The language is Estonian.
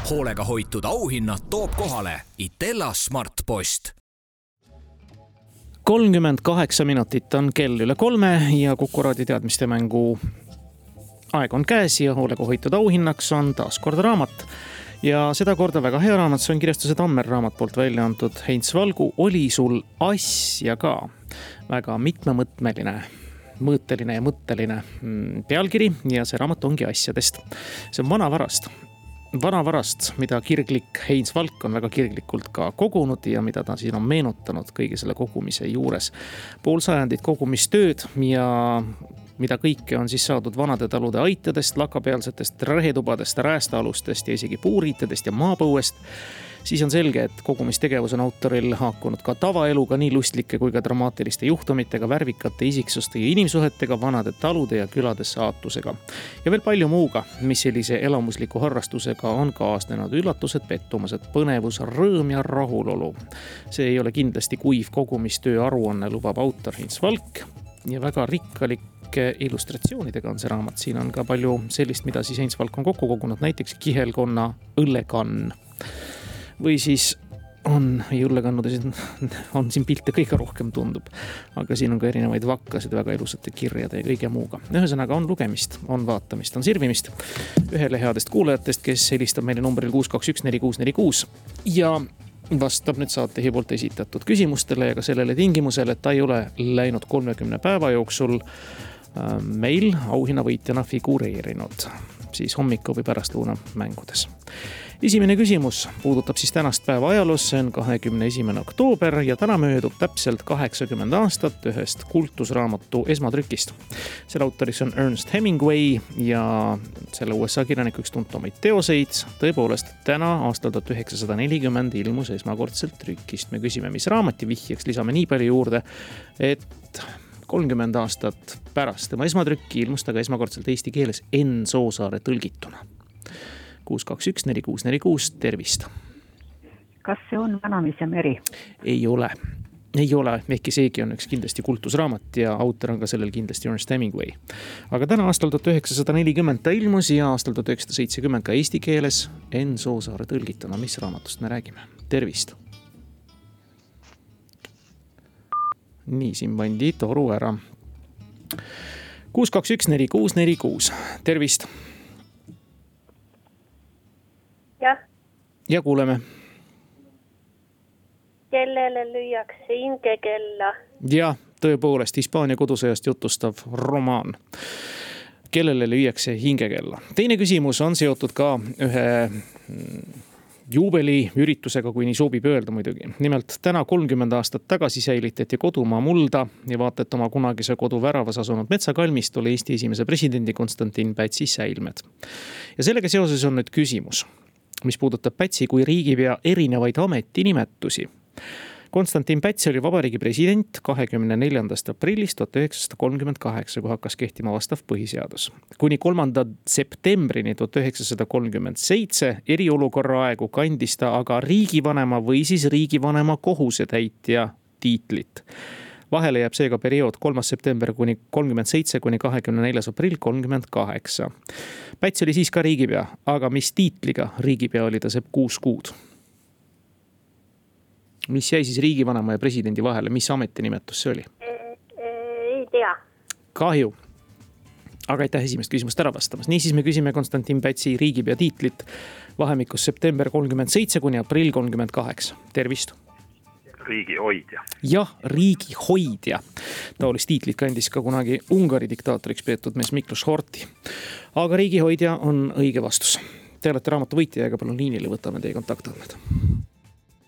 Hoolega hoitud auhinnad toob kohale Itella Smartpost. 38 minutit on kell üle 3 ja Kuku Raadio teadmiste mängu aeg on käes ja hoolega hoitud auhinnaks on taas kord raamat. Ja seda korda väga hea raamat, see on kirjastuse Tammer raamat poolt välja antud. Heinz Valgu Oli sul asja ka. Väga mitmemõtmeline, mõõteline ja mõtteline pealkiri ja see raamat ongi asjadest. See on vanavarast, mida kirglik Heinz Valk on väga kirglikult ka kogunud ja mida ta siin on meenutanud kõige selle kogumise juures. Pool sajandit kogumistööd ja mida kõike on siis saadud vanade talude aitadest, lakapealsetest rehetubadest, räästaalustest ja isegi puuriitedest ja maapõuest, siis on selge, et kogumistegevus on autoril haakunud ka tavaeluga, nii lustlike kui ka dramaatiliste juhtumitega, värvikate isiksuste ja inimsuhetega, vanade talude ja külade saatusega. Ja veel palju muuga, mis sellise elamusliku harrastusega on kaasnenud. Üllatused, pettumused, põnevus, rõõm ja rahulolu. See ei ole kindlasti kuiv kogumistöö aruanne, lubab autor Heinz Valk ja väga rikkalik illustratsioonidega on see raamat. Siin on ka palju sellist, mida siis Heinz Valk on kokku kogunud, näiteks kihelkonna õllekann. Või siis õllekannudes on siin pilte kõige rohkem tundub, aga siin on ka erinevaid vakkasid väga ilusate kirjade ja kõige muuga. Ühesõnaga on lugemist, on vaatamist, on sirvimist ühele headest kuulajatest, kes helistab meile numbril 6214646 ja vastab nüüd saatehi poolt esitatud küsimustele ja ka sellele tingimusele, et ta ei ole läinud 30 päeva jooksul meil auhinnavõitjana figureerinud siis hommiku või pärastlõuna mängudes. Esimene küsimus puudutab siis tänast päeva ajaloos, see on 21. oktoober ja täna möödub täpselt 80 aastat ühest kultusraamatu esmatrükist. Selle autoris on Ernest Hemingway ja selle USA kirjaniku üks tuntumaid teoseid. Tõepoolest, täna aastal 1940 ilmus esmakordselt trükist. Me küsime, mis raamati vihjeks, lisame nii palju juurde, et 30 aastat pärast tema esmatrükki ilmus ta ka esmakordselt eesti keeles Enn Soosaare tõlgituna. 6214646, tervist. Kas see on Vanamees ja meri? Ei ole, ehkki seegi on üks kindlasti kultusraamat ja autor on ka sellel kindlasti Ernest Hemingway. Aga täna aastal 1940 ta ilmus ja aastal 1970 ka eesti keeles Enn Soosaare tõlgituna. Mis raamatust me räägime? Tervist. Nii, siin pandi toru ära. 6214646, tervist. Jah. Ja kuuleme. Kellele lüüakse hingekella? Ja, tõepoolest, Hispaania kodusõjast jutustav romaan. Kellele lüüakse hingekella? Teine küsimus on seotud ka ühe juubeli üritusega, kui nii sobib öelda muidugi. Nimelt täna 30 aastat tagasi säilitati kodumaa mulda ja vaatad oma kunagise kodu väravas asunud metsakalmistul Eesti esimese presidendi Konstantin Pätsi säilmed. Ja sellega seoses on nüüd küsimus, mis puudutab Pätsi kui riigipea erinevaid ametinimetusi. Konstantin Päts oli vabariigi president 24. aprillist 1938, kui hakkas kehtima vastav põhiseadus. Kuni 3. septembrini 1937 eriolukorra aegu kandis ta aga riigivanema või siis riigivanema kohusetäitja tiitlit. Vahele jääb seega periood 3. september kuni 37 kuni 24. aprill 38. Päts oli siis ka riigipea, aga mis tiitliga riigipea oli ta see 6 kuud? Mis jäi siis riigivanema ja presidendi vahele? Mis ametinimetus see oli? Ei tea. Kahju. Aga aitäh esimest küsimust ära vastamas. Nii siis me küsime Konstantin Pätsi riigipea tiitlit vahemikus september 37 kuni aprill 38. Tervist. Riigihoidja. Jah, riigihoidja. Taolist tiitlit kandis ka kunagi Ungari diktaatoriks peetud mees Miklos Horthy. Aga riigihoidja on õige vastus. Te olete raamatu võitja ja palun liinile võtame teie kontaktandmed.